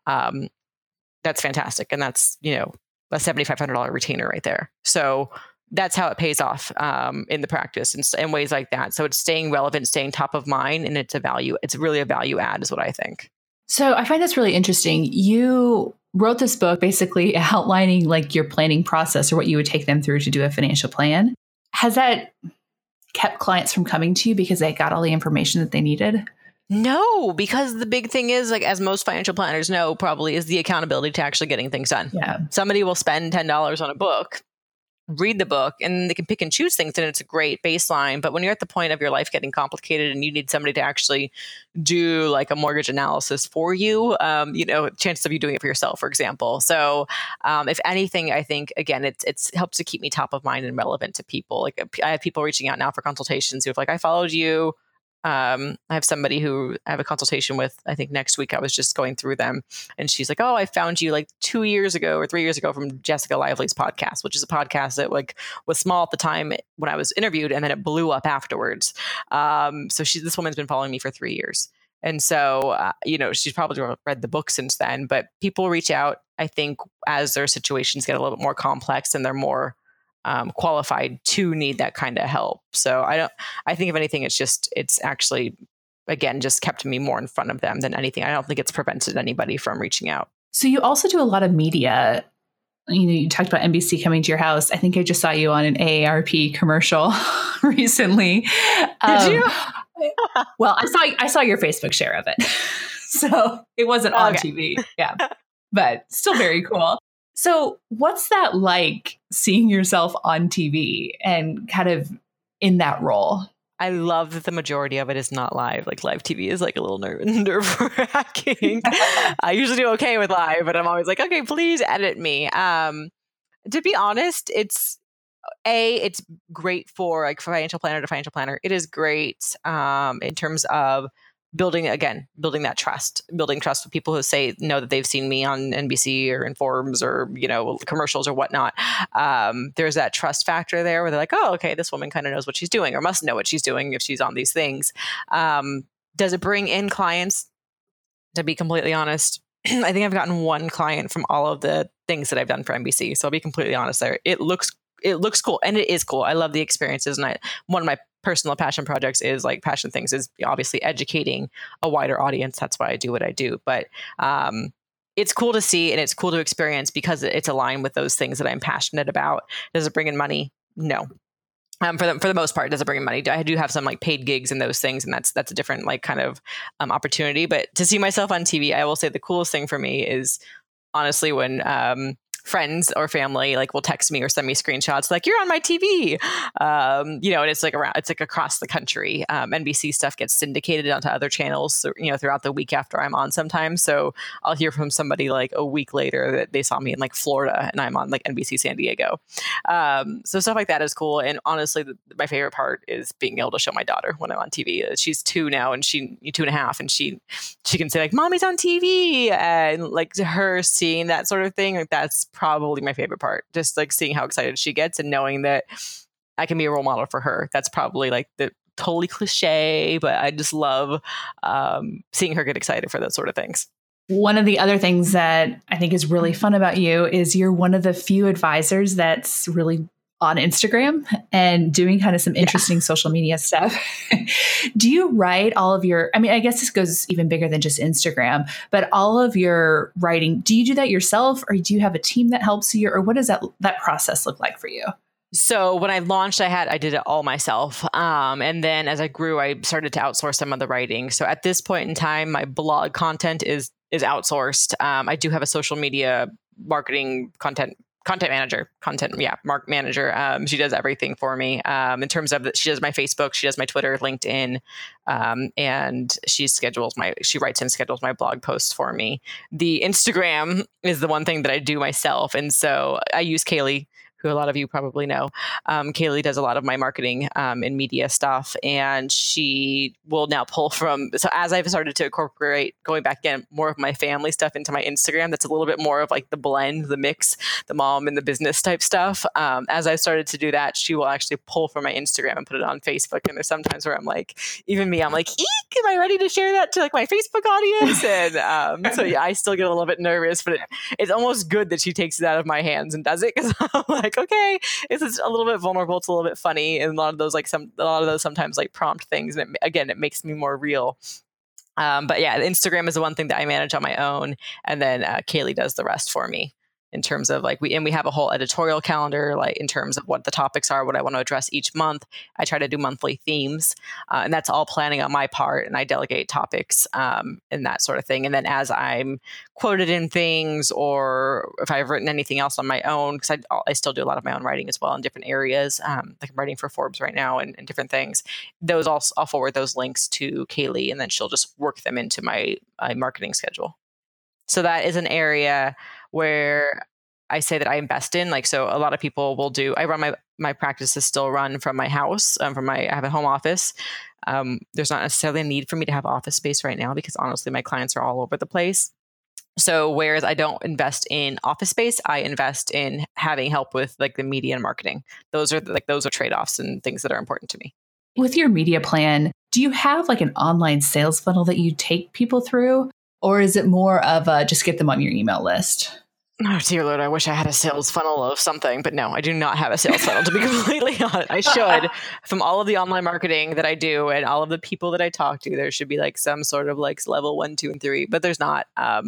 That's fantastic. And that's, a $7,500 retainer right there. So that's how it pays off in the practice and ways like that. So it's staying relevant, staying top of mind, and it's really a value add is what I think. So I find this really interesting. You wrote this book basically outlining like your planning process or what you would take them through to do a financial plan. Has that kept clients from coming to you because they got all the information that they needed? No, because the big thing is, like, as most financial planners know, probably is the accountability to actually getting things done. Yeah. Somebody will spend $10 on a book, read the book, and they can pick and choose things, and it's a great baseline. But when you're at the point of your life getting complicated and you need somebody to actually do like a mortgage analysis for you, chances of you doing it for yourself, for example. So if anything, I think, again, it's helps to keep me top of mind and relevant to people. Like I have people reaching out now for consultations who have like, I followed you. I have somebody who I have a consultation with, I think next week. I was just going through them and she's like, oh, I found you like 2 years ago or 3 years ago from Jessica Lively's podcast, which is a podcast that like was small at the time when I was interviewed, and then it blew up afterwards. So this woman's been following me for 3 years. And so, she's probably read the book since then, but people reach out, I think, as their situations get a little bit more complex and they're more qualified to need that kind of help. So I think if anything, it's actually, again, just kept me more in front of them than anything. I don't think it's prevented anybody from reaching out. So you also do a lot of media. You talked about NBC coming to your house. I think I just saw you on an AARP commercial recently. Did you? Well, I saw your Facebook share of it. So it wasn't on TV. Yeah. But still very cool. So what's that like, seeing yourself on TV and kind of in that role? I love that the majority of it is not live. Like live TV is like a little nerve-wracking. I usually do okay with live, but I'm always like, okay, please edit me. To be honest, it's great for like financial planner to financial planner. It is great in terms of building that trust, building trust with people who know that they've seen me on NBC or in Forbes or, commercials or whatnot. There's that trust factor there where they're like, oh, okay, this woman kind of knows what she's doing or must know what she's doing if she's on these things. Does it bring in clients? To be completely honest, I think I've gotten one client from all of the things that I've done for NBC. So I'll be completely honest there. It looks cool, and it is cool. I love the experiences, and one of my personal passion projects is like passion things is obviously educating a wider audience. That's why I do what I do. But it's cool to see and it's cool to experience because it's aligned with those things that I'm passionate about. Does it bring in money? No. For the most part, does it bring in money? I do have some like paid gigs and those things, and that's a different like kind of opportunity. But to see myself on TV, I will say the coolest thing for me is honestly when friends or family like will text me or send me screenshots like, you're on my TV. And it's like across the country. NBC stuff gets syndicated onto other channels, throughout the week after I'm on sometimes. So I'll hear from somebody like a week later that they saw me in like Florida and I'm on like NBC San Diego. So stuff like that is cool. And honestly, my favorite part is being able to show my daughter when I'm on TV. She's 2 now and 2.5, and she can say like, mommy's on TV, and like to her seeing that sort of thing, like that's probably my favorite part. Just like seeing how excited she gets and knowing that I can be a role model for her. That's probably like the totally cliche, but I just love seeing her get excited for those sort of things. One of the other things that I think is really fun about you is you're one of the few advisors that's really on Instagram and doing kind of some interesting social media stuff. Do you write all of your, I guess this goes even bigger than just Instagram, but all of your writing, do you do that yourself, or do you have a team that helps you, or what does that process look like for you? So when I launched, I did it all myself. And then as I grew, I started to outsource some of the writing. So at this point in time, my blog content is outsourced. I do have a social media marketing content manager. She does everything for me. In terms of she does my Facebook, she does my Twitter, LinkedIn, and she writes and schedules my blog posts for me. The Instagram is the one thing that I do myself. And so I use Kaylee, who a lot of you probably know. Kaylee does a lot of my marketing and media stuff, and she will now pull from. So as I've started to incorporate, going back again, more of my family stuff into my Instagram, that's a little bit more of like the blend, the mix, the mom and the business type stuff. As I started to do that, she will actually pull from my Instagram and put it on Facebook. And there's sometimes where I'm like, even me, I'm like, eek, am I ready to share that to like my Facebook audience? And so yeah, I still get a little bit nervous, but it's almost good that she takes it out of my hands and does it, because I'm like, okay, it's a little bit vulnerable, it's a little bit funny, and a lot of those sometimes like prompt things, and it makes me more real. But yeah, Instagram is the one thing that I manage on my own, and then Kaylee does the rest for me. In terms of like, we have a whole editorial calendar, like in terms of what the topics are, what I want to address each month. I try to do monthly themes, and that's all planning on my part, and I delegate topics and that sort of thing. And then as I'm quoted in things, or if I've written anything else on my own, because I still do a lot of my own writing as well in different areas, like I'm writing for Forbes right now and different things. Those I'll forward those links to Kaylee, and then she'll just work them into my marketing schedule. So that is an area where I say that I invest in. Like, so a lot of people will I run my practice is still run from my house, I have a home office. There's not necessarily a need for me to have office space right now, because honestly, my clients are all over the place. So whereas I don't invest in office space, I invest in having help with like the media and marketing. Those are trade-offs and things that are important to me. With your media plan, do you have like an online sales funnel that you take people through? Or is it more of just get them on your email list? Oh, dear Lord, I wish I had a sales funnel of something, but no, I do not have a sales funnel, to be completely honest. I should. From all of the online marketing that I do and all of the people that I talk to, there should be like some sort of like level 1, 2, and 3, but there's not.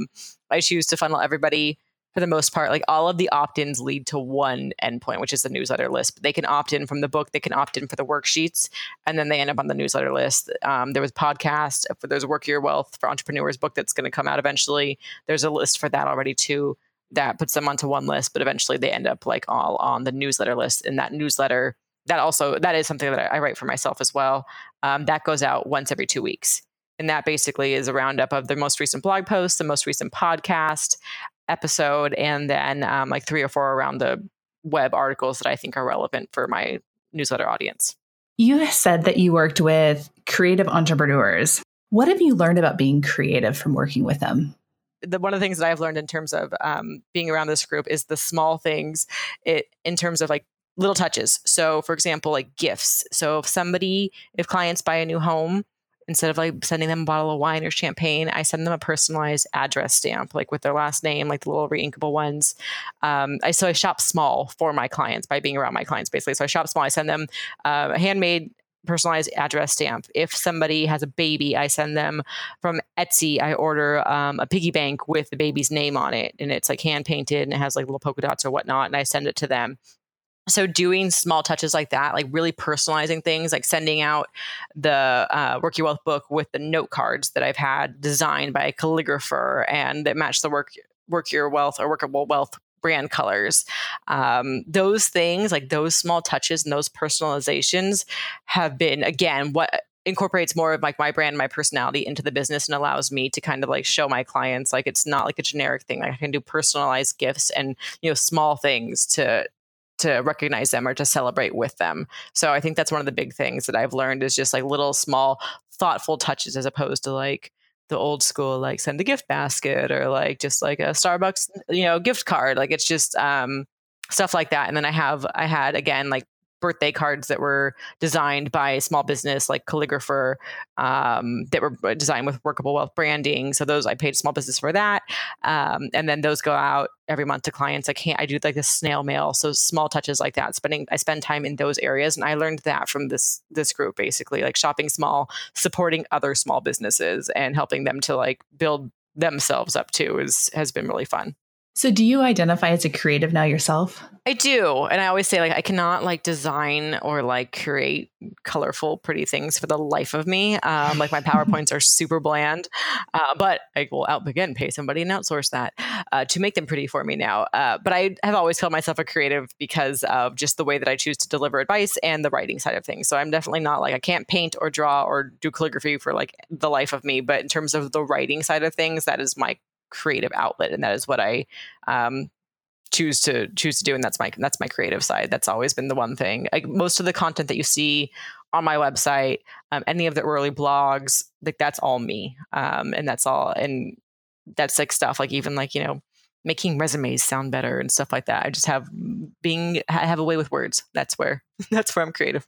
I choose to funnel everybody for the most part. Like all of the opt-ins lead to one endpoint, which is the newsletter list. They can opt in from the book, they can opt in for the worksheets, and then they end up on the newsletter list. There was a podcast, there's a Work Your Wealth for Entrepreneurs book that's going to come out eventually. There's a list for that already too, that puts them onto one list, but eventually they end up like all on the newsletter list. And that newsletter, that is something that I write for myself as well. That goes out once every 2 weeks. And that basically is a roundup of the most recent blog posts, the most recent podcast episode, and then like 3 or 4 around the web articles that I think are relevant for my newsletter audience. You said that you worked with creative entrepreneurs. What have you learned about being creative from working with them? One of the things that I've learned in terms of being around this group is the small things in terms of like little touches. So for example, like gifts. So if clients buy a new home, instead of like sending them a bottle of wine or champagne, I send them a personalized address stamp, like with their last name, like the little reinkable ones. I shop small for my clients by being around my clients, basically. So I shop small. I send them a handmade personalized address stamp. If somebody has a baby, I send them from Etsy. I order a piggy bank with the baby's name on it, and it's like hand painted and it has like little polka dots or whatnot, and I send it to them. So doing small touches like that, like really personalizing things, like sending out the Work Your Wealth book with the note cards that I've had designed by a calligrapher and that match the Work Your Wealth or Workable Wealth brand colors. Those things, like those small touches and those personalizations have been, again, what incorporates more of like my brand, my personality into the business and allows me to kind of like show my clients, like, it's not like a generic thing. Like I can do personalized gifts and, small things to recognize them or to celebrate with them. So I think that's one of the big things that I've learned is just like little small thoughtful touches as opposed to like the old school, like send a gift basket or like just like a Starbucks, gift card. Like it's just stuff like that. And then I had again, like birthday cards that were designed by a small business like Calligrapher that were designed with Workable Wealth branding. So those, I paid a small business for that. And then those go out every month to clients. I do like the snail mail. So small touches like that. I spend time in those areas. And I learned that from this group, basically, like shopping small, supporting other small businesses and helping them to like build themselves up too has been really fun. So do you identify as a creative now yourself? I do. And I always say, like, I cannot like design or like create colorful, pretty things for the life of me. Like my PowerPoints are super bland, but I will pay somebody and outsource that to make them pretty for me now. But I have always called myself a creative because of just the way that I choose to deliver advice and the writing side of things. So I'm definitely not like, I can't paint or draw or do calligraphy for like the life of me. But in terms of the writing side of things, that is my creative outlet, and that is what I choose to do, and that's my creative side. That's always been the one thing. Like most of the content that you see on my website, any of the early blogs, like that's all me, and that's all, and that's like stuff like even like making resumes sound better and stuff like that. I just have a way with words. That's where I'm creative.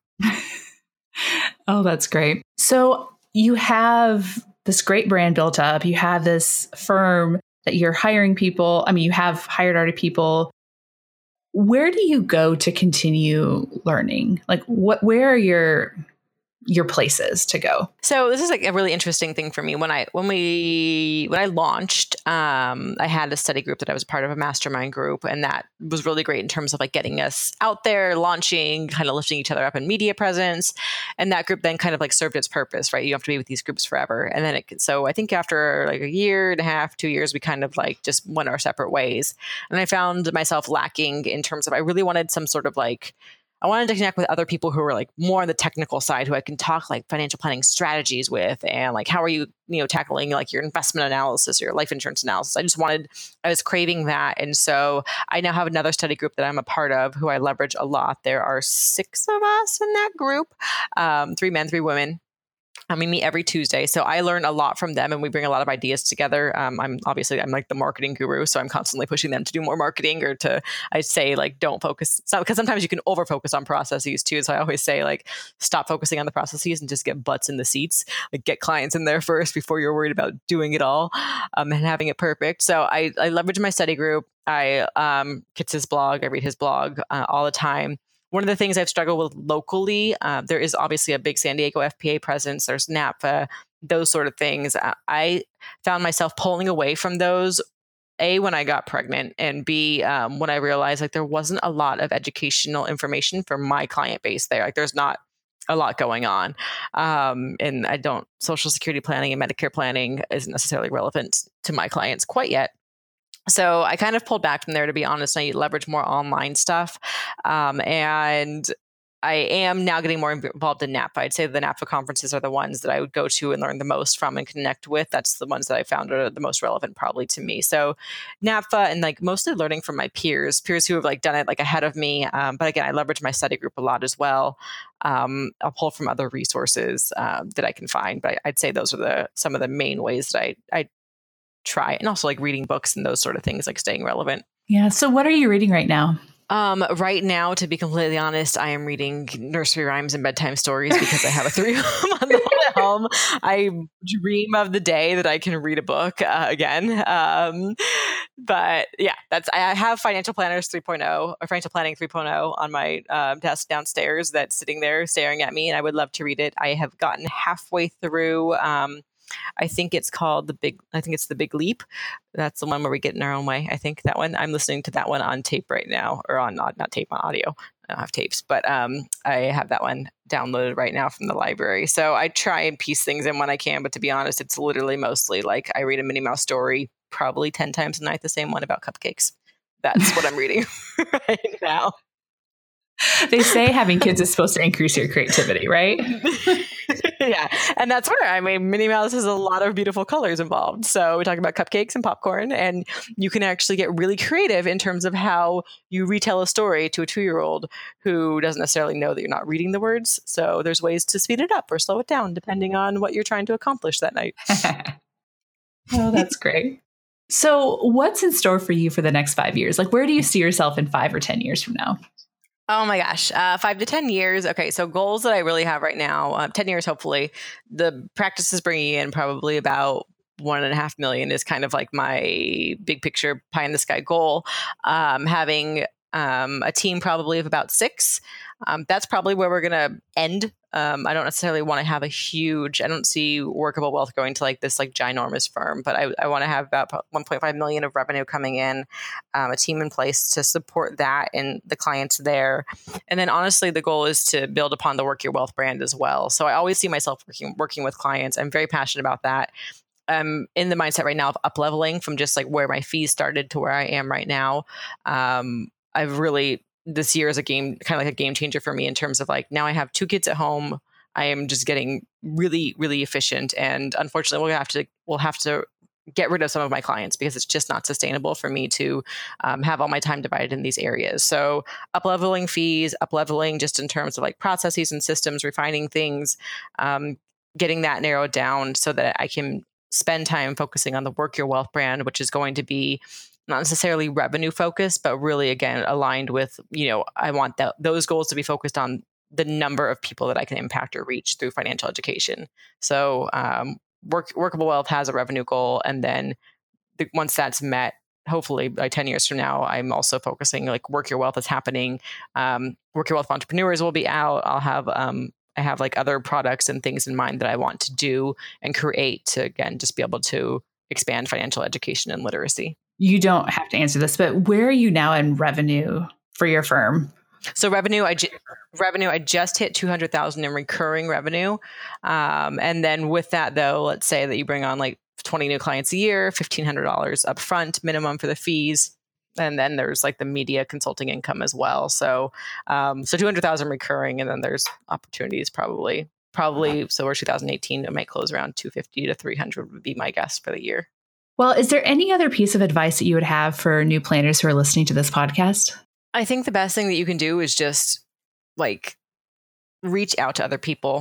Oh, that's great. So you have this great brand built up. You have this firm that you're hiring people. I mean, you have hired already people. Where do you go to continue learning? Like where are your places to go? So this is like a really interesting thing for me. When I launched, I had a study group that I was part of, a mastermind group, and that was really great in terms of like getting us out there, launching, kind of lifting each other up in media presence. And that group then kind of like served its purpose, right? You have to be with these groups forever. And then so I think after like a year and a half, 2 years, we kind of like just went our separate ways. And I found myself lacking in terms of, I really wanted some sort of like, I wanted to connect with other people who were like more on the technical side, who I can talk like financial planning strategies with, and like, how are you, tackling like your investment analysis or your life insurance analysis. I was craving that. And so I now have another study group that I'm a part of who I leverage a lot. There are 6 of us in that group, 3 men, 3 women. We meet every Tuesday. So I learn a lot from them and we bring a lot of ideas together. I'm like the marketing guru. So I'm constantly pushing them to do more marketing, or I say like, don't focus. So, because sometimes you can over focus on processes too. So I always say like, stop focusing on the processes and just get butts in the seats, like get clients in there first before you're worried about doing it all and having it perfect. So I leverage my study group. Kit's his blog. I read his blog all the time. One of the things I've struggled with locally, there is obviously a big San Diego FPA presence. There's NAPFA, those sort of things. I found myself pulling away from those, A, when I got pregnant, and B, when I realized like there wasn't a lot of educational information for my client base there. Like there's not a lot going on. And Social Security planning and Medicare planning isn't necessarily relevant to my clients quite yet. So I kind of pulled back from there, to be honest. I leverage more online stuff. And I am now getting more involved in NAPFA. I'd say the NAPFA conferences are the ones that I would go to and learn the most from and connect with. That's the ones that I found are the most relevant probably to me. So NAPFA, and like mostly learning from my peers who have like done it like ahead of me. But again, I leverage my study group a lot as well. I'll pull from other resources that I can find. But I'd say those are some of the main ways that I try, and also like reading books and those sort of things, like staying relevant. Yeah. So what are you reading right now? Right now, to be completely honest, I am reading nursery rhymes and bedtime stories because I have a 3-month-old at home. I dream of the day that I can read a book again. But yeah, I have Financial Planners 3.0 or Financial Planning 3.0 on my desk downstairs that's sitting there staring at me, and I would love to read it. I have gotten halfway through. I think it's called The Big Leap. That's the one where we get in our own way. I think that one. I'm listening to that one on tape right now, or on not tape, on audio. I don't have tapes, but I have that one downloaded right now from the library. So I try and piece things in when I can, but to be honest, it's literally mostly like I read a Minnie Mouse story probably 10 times a night, the same one about cupcakes. That's what I'm reading right now. They say having kids is supposed to increase your creativity, right? Yeah. And that's where, I mean, Minnie Mouse has a lot of beautiful colors involved. So we talk about cupcakes and popcorn, and you can actually get really creative in terms of how you retell a story to a 2-year-old who doesn't necessarily know that you're not reading the words. So there's ways to speed it up or slow it down depending on what you're trying to accomplish that night. Oh, that's great. So what's in store for you for the next 5 years? Like, where do you see yourself in 5 or 10 years from now? Oh my gosh, 5 to 10 years. Okay, so goals that I really have right now, 10 years hopefully. The practice is bringing in probably about $1.5 million is kind of like my big picture pie in the sky goal. Having a team probably of about 6. That's probably where we're going to end. I don't necessarily want to have I don't see Workable Wealth going to like this like ginormous firm, but I want to have about 1.5 million of revenue coming in, a team in place to support that and the clients there. And then honestly, the goal is to build upon the Work Your Wealth brand as well. So I always see myself working with clients. I'm very passionate about that. I'm in the mindset right now of up-leveling from just like where my fees started to where I am right now. This year is kind of like a game changer for me in terms of like, now I have 2 kids at home. I am just getting really, really efficient. And unfortunately, we'll have to get rid of some of my clients because it's just not sustainable for me to have all my time divided in these areas. So up-leveling fees, up-leveling just in terms of like processes and systems, refining things, getting that narrowed down so that I can spend time focusing on the Work Your Wealth brand, which is going to be not necessarily revenue focused, but really, again, aligned with, I want those goals to be focused on the number of people that I can impact or reach through financial education. So Workable Wealth has a revenue goal. And then once that's met, hopefully by 10 years from now, I'm also focusing like Work Your Wealth is happening. Work Your Wealth Entrepreneurs will be out. I'll have, I have like other products and things in mind that I want to do and create to, again, just be able to expand financial education and literacy. You don't have to answer this, but where are you now in revenue for your firm? So revenue, I just hit 200,000 in recurring revenue. And then with that though, let's say that you bring on like 20 new clients a year, $1,500 upfront minimum for the fees. And then there's like the media consulting income as well. So 200,000 recurring, and then there's opportunities probably. So we're 2018, it might close around 250 to 300 would be my guess for the year. Well, is there any other piece of advice that you would have for new planners who are listening to this podcast? I think the best thing that you can do is just like reach out to other people.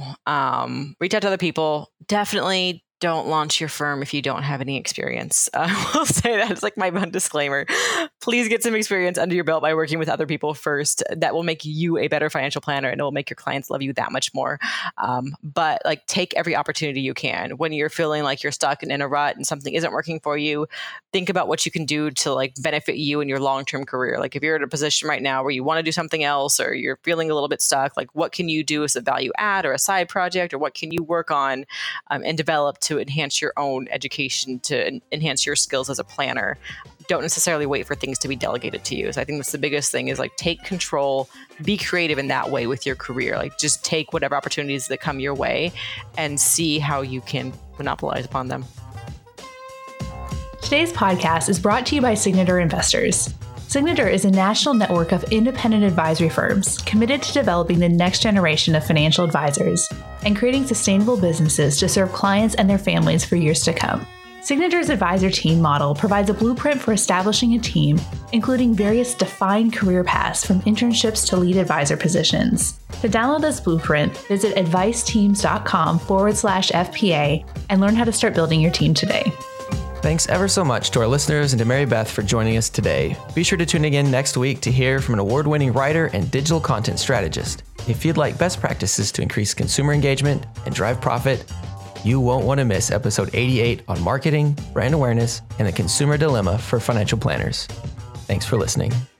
Definitely don't launch your firm if you don't have any experience. I will say that it's like my one disclaimer. Please get some experience under your belt by working with other people first. That will make you a better financial planner, and it will make your clients love you that much more. But like, take every opportunity you can. When you're feeling like you're stuck in a rut and something isn't working for you, think about what you can do to like benefit you in your long-term career. Like if you're in a position right now where you want to do something else, or you're feeling a little bit stuck, like what can you do as a value add or a side project, or what can you work on and develop to enhance your own education, to enhance your skills as a planner. Don't necessarily wait for things to be delegated to you. So I think that's the biggest thing, is like take control, be creative in that way with your career. Like just take whatever opportunities that come your way and see how you can monopolize upon them. Today's podcast is brought to you by Signature Investors. Signature is a national network of independent advisory firms committed to developing the next generation of financial advisors and creating sustainable businesses to serve clients and their families for years to come. Signature's advisor team model provides a blueprint for establishing a team, including various defined career paths from internships to lead advisor positions. To download this blueprint, visit adviceteams.com/FPA and learn how to start building your team today. Thanks ever so much to our listeners and to Mary Beth for joining us today. Be sure to tune in again next week to hear from an award-winning writer and digital content strategist. If you'd like best practices to increase consumer engagement and drive profit, you won't want to miss episode 88 on marketing, brand awareness, and the consumer dilemma for financial planners. Thanks for listening.